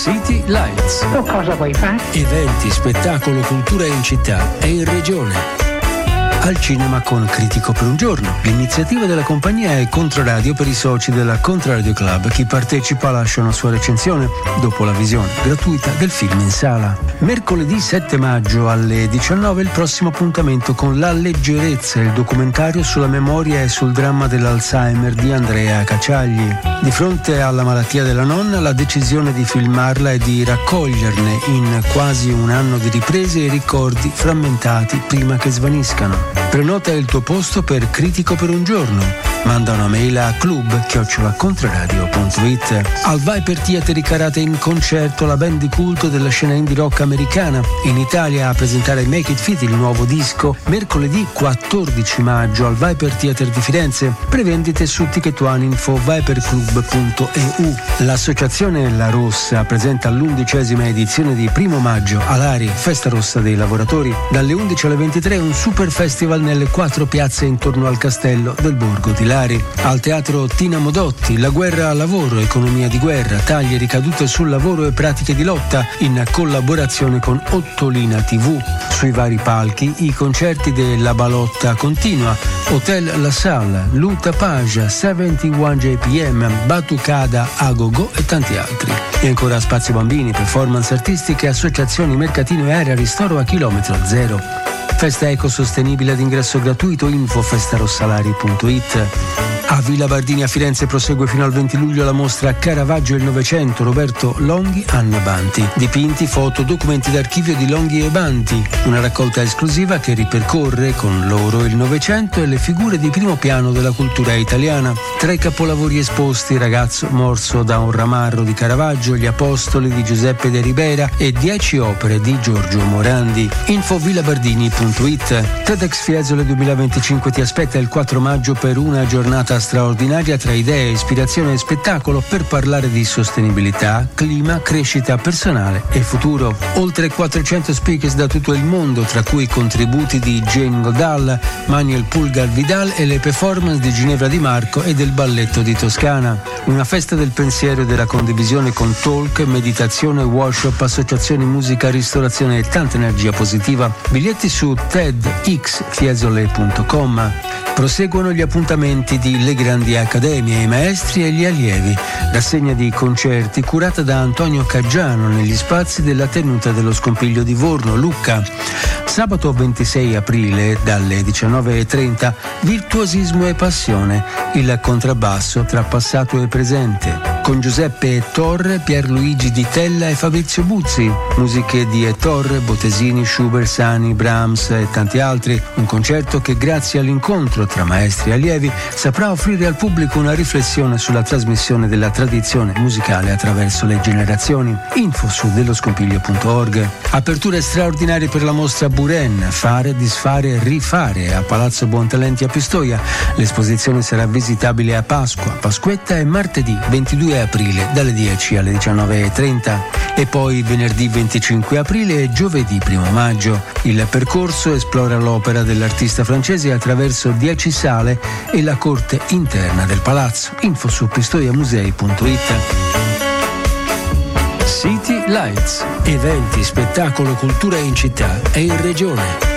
City Lights. Tu cosa vuoi fare? Eventi, spettacolo, cultura in città e in regione. Al cinema con Critico per un giorno. L'iniziativa della compagnia è Controradio per i soci della Controradio Club. Chi partecipa lascia una sua recensione dopo la visione gratuita del film in sala. Mercoledì 7 maggio alle 19 il prossimo appuntamento con La leggerezza, il documentario sulla memoria e sul dramma dell'Alzheimer di Andrea Cacciagli. Di fronte alla malattia della nonna, la decisione di filmarla e di raccoglierne in quasi un anno di riprese i ricordi frammentati prima che svaniscano. Prenota il tuo posto per Critico per un giorno. Manda una mail a club@controradio.it. Al Viper Theatre Karate in concerto la band di culto della scena indie rock americana. In Italia a presentare Make It Fit, il nuovo disco, mercoledì 14 maggio al Viper Theatre di Firenze. Prevendite su Ticket One, info viperclub.eu. L'associazione La Rossa presenta l'11ª edizione di 1 maggio all'Ari, Festa Rossa dei Lavoratori. Dalle 11 alle 23 un super festival nelle 4 piazze intorno al castello del borgo di Lari. Al teatro Tina Modotti, La guerra al lavoro, economia di guerra, tagli e ricadute sul lavoro e pratiche di lotta, in collaborazione con Ottolina TV. Sui vari palchi i concerti della Balotta Continua, Hotel La Salle, Luta Paja, 71 JPM, Batucada Agogo e tanti altri. E ancora spazio bambini, performance artistiche, associazioni, mercatino e area ristoro a chilometro zero. Festa ecosostenibile ad ingresso gratuito, info festarossalari.it. A Villa Bardini a Firenze prosegue fino al 20 luglio la mostra Caravaggio e il Novecento, Roberto Longhi, Anna Banti. Dipinti, foto, documenti d'archivio di Longhi e Banti. Una raccolta esclusiva che ripercorre con loro il Novecento e le figure di primo piano della cultura italiana. Tra i capolavori esposti, Ragazzo morso da un ramarro di Caravaggio, Gli Apostoli di Giuseppe de Ribera e 10 opere di Giorgio Morandi. Info villabardini.it. TEDx Fiesole 2025 ti aspetta il 4 maggio per una giornata straordinaria tra idee, ispirazione e spettacolo per parlare di sostenibilità, clima, crescita personale e futuro. Oltre 400 speakers da tutto il mondo, tra cui i contributi di Jane Goodall, Manuel Pulgar Vidal e le performance di Ginevra Di Marco e del Balletto di Toscana. Una festa del pensiero e della condivisione con talk, meditazione, workshop, associazioni, musica, ristorazione e tanta energia positiva. Biglietti su tedxfiesole.com. Proseguono gli appuntamenti di Le Grandi Accademie, i maestri e gli allievi. Rassegna di concerti curata da Antonio Caggiano negli spazi della tenuta dello Scompiglio di Vorno, Lucca. Sabato 26 aprile dalle 19:30 Virtuosismo e Passione, il contrabbasso tra passato e presente. Con Giuseppe Torre, Pierluigi Di Tella e Fabrizio Buzzi. Musiche di Torre, Bottesini, Schubert, Sani, Brahms e tanti altri. Un concerto che grazie all'incontro tra maestri e allievi saprà offrire al pubblico una riflessione sulla trasmissione della tradizione musicale attraverso le generazioni. Info su delloscompiglio.org. Aperture straordinarie per la mostra Buren, Fare, Disfare, Rifare a Palazzo Buontalenti a Pistoia. L'esposizione sarà visitabile a Pasqua, Pasquetta e martedì 22 aprile dalle 10 alle 19:30 e poi venerdì 25 aprile e giovedì 1 maggio. Il percorso esplora l'opera dell'artista francese attraverso 10 sale e la corte interna del palazzo. Info su pistoiamusei.it. City Lights. Eventi, spettacolo, cultura in città e in regione.